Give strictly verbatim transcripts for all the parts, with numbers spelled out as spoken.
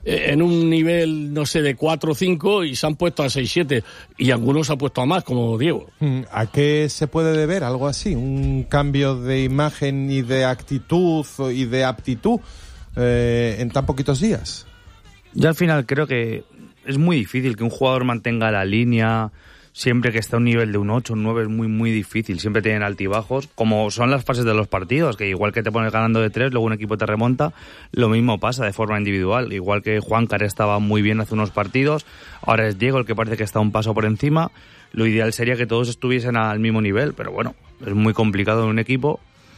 en un nivel, no sé, de cuatro o cinco y se han puesto a seis siete y algunos se han puesto a más, como Diego. ¿A qué se puede deber algo así? ¿Un cambio de imagen y de actitud y de aptitud eh, en tan poquitos días? Yo al final creo que es muy difícil que un jugador mantenga la línea siempre que está a un nivel de un ocho, un nueve, es muy muy difícil. Siempre tienen altibajos, como son las fases de los partidos, que igual que te pones ganando de tres, luego un equipo te remonta, lo mismo pasa de forma individual. Igual que Juankar estaba muy bien hace unos partidos, ahora es Diego el que parece que está un paso por encima. Lo ideal sería que todos estuviesen al mismo nivel, pero bueno, es muy complicado en un equipo.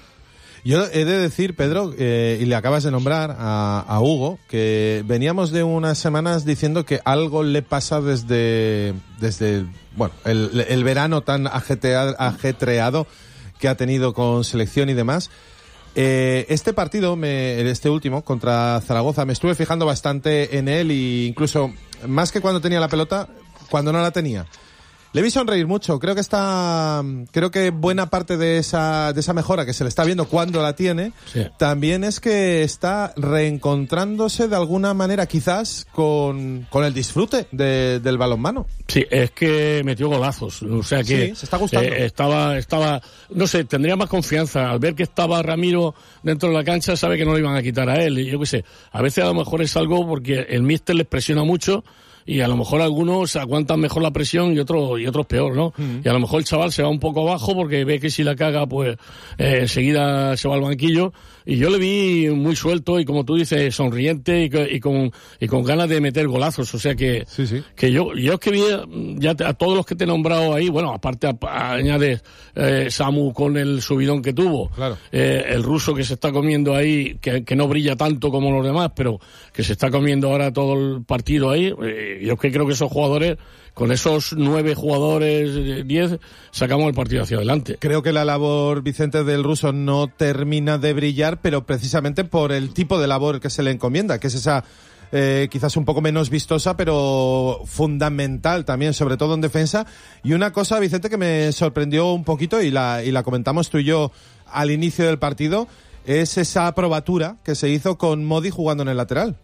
Yo he de decir, Pedro, eh, y le acabas de nombrar a, a Hugo, que veníamos de unas semanas diciendo que algo le pasa desde, desde bueno, el, el verano tan ajetreado, ajetreado que ha tenido con selección y demás. Eh, este partido, me, este último, contra Zaragoza, me estuve fijando bastante en él, e incluso más que cuando tenía la pelota, cuando no la tenía. Le vi sonreír mucho, creo que está, creo que buena parte de esa, de esa mejora que se le está viendo cuando la tiene, sí, también es que está reencontrándose de alguna manera quizás con, con el disfrute de, del balonmano. Sí, es que metió golazos, o sea que sí, se está gustando. Eh, estaba, estaba, no sé, tendría más confianza al ver que estaba Ramiro dentro de la cancha, sabe que no lo iban a quitar a él, y yo qué sé, a veces a lo mejor es algo porque el míster les presiona mucho. Y a lo mejor algunos aguantan mejor la presión y otros y otros peor, ¿no? Mm. Y a lo mejor el chaval se va un poco abajo porque ve que si la caga, pues eh, enseguida se va al banquillo. Y yo le vi muy suelto y, como tú dices, sonriente y, y con y con ganas de meter golazos. O sea que sí, sí. que yo yo es que vi ya te, a todos los que te he nombrado ahí, bueno, aparte a, a, añades eh, Samu con el subidón que tuvo, claro. eh, el ruso que se está comiendo ahí, que, que no brilla tanto como los demás, pero que se está comiendo ahora todo el partido ahí. Eh, yo es que creo que esos jugadores, con esos nueve jugadores, diez, sacamos el partido hacia adelante. Creo que la labor, Vicente, del ruso no termina de brillar, pero precisamente por el tipo de labor que se le encomienda, que es esa eh, quizás un poco menos vistosa, pero fundamental también, sobre todo en defensa. Y una cosa, Vicente, que me sorprendió un poquito, y la, y la comentamos tú y yo al inicio del partido, es esa probatura que se hizo con Modi jugando en el lateral.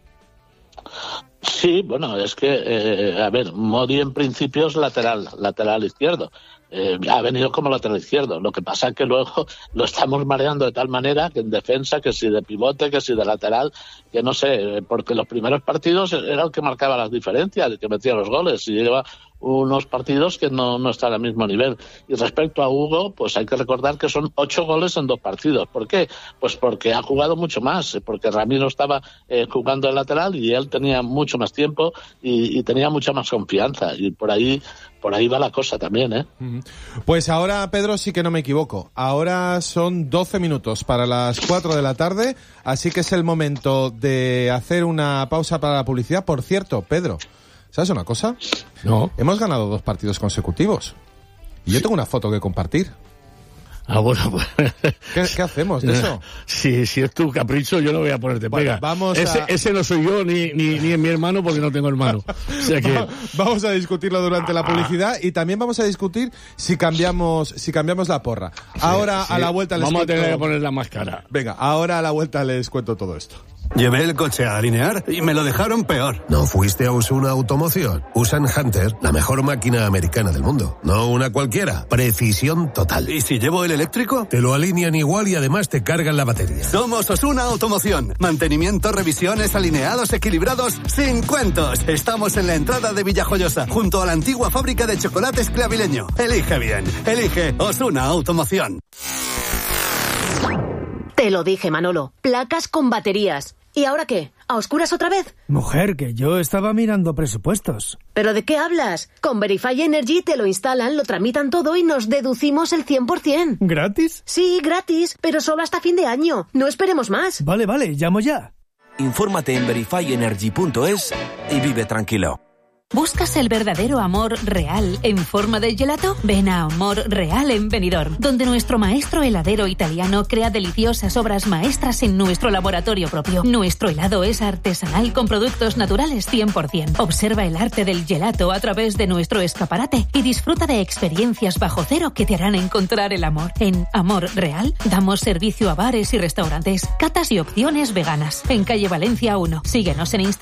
Sí, bueno, es que, eh, a ver, Modi en principio es lateral, lateral izquierdo. Eh, ha venido como lateral izquierdo. Lo que pasa es que luego lo estamos mareando de tal manera que en defensa, que si de pivote, que si de lateral, que no sé, porque los primeros partidos era el que marcaba las diferencias, el que metía los goles, y lleva unos partidos que no, no están al mismo nivel. Y respecto a Hugo, pues hay que recordar que son ocho goles en dos partidos. ¿Por qué? Pues porque ha jugado mucho más, porque Ramiro estaba eh, jugando de lateral y él tenía mucho más tiempo y, y tenía mucha más confianza, y por ahí por ahí va la cosa también, ¿eh? Pues ahora, Pedro, sí que no me equivoco. Ahora son doce minutos para las cuatro de la tarde, así que es el momento de hacer una pausa para la publicidad. Por cierto, Pedro, ¿sabes una cosa? No. Hemos ganado dos partidos consecutivos. Y yo tengo una foto que compartir. Ah, bueno, pues... ¿Qué, qué hacemos de eso? Si, si es tu capricho, yo no voy a ponerte bueno, pega. Vamos ese, a... ese no soy yo, ni, ni, ni es mi hermano, porque no tengo hermano. O sea que... Vamos a discutirlo durante la publicidad, y también vamos a discutir si cambiamos si cambiamos la porra. Ahora, sí, sí. A la vuelta les Vamos cuento... a tener que poner la máscara. Venga, ahora a la vuelta les cuento todo esto. Llevé el coche a alinear y me lo dejaron peor. ¿No fuiste a Osuna Automoción? Usan Hunter, la mejor máquina americana del mundo. No una cualquiera. Precisión total. ¿Y si llevo el eléctrico? Te lo alinean igual y además te cargan la batería. Somos Osuna Automoción. Mantenimiento, revisiones, alineados, equilibrados, sin cuentos. Estamos en la entrada de Villajoyosa, junto a la antigua fábrica de chocolates Clavileño. Elige bien. Elige Osuna Automoción. Te lo dije, Manolo. Placas con baterías. ¿Y ahora qué? ¿A oscuras otra vez? Mujer, que yo estaba mirando presupuestos. ¿Pero de qué hablas? Con Verify Energy te lo instalan, lo tramitan todo y nos deducimos el cien por ciento. ¿Gratis? Sí, gratis, pero solo hasta fin de año. No esperemos más. Vale, vale, llamo ya. Infórmate en verify energy punto es y vive tranquilo. ¿Buscas el verdadero amor real en forma de gelato? Ven a Amor Real en Benidorm, donde nuestro maestro heladero italiano crea deliciosas obras maestras en nuestro laboratorio propio. Nuestro helado es artesanal con productos naturales cien por ciento. Observa el arte del gelato a través de nuestro escaparate y disfruta de experiencias bajo cero que te harán encontrar el amor. En Amor Real damos servicio a bares y restaurantes, catas y opciones veganas. En calle Valencia uno. Síguenos en Instagram.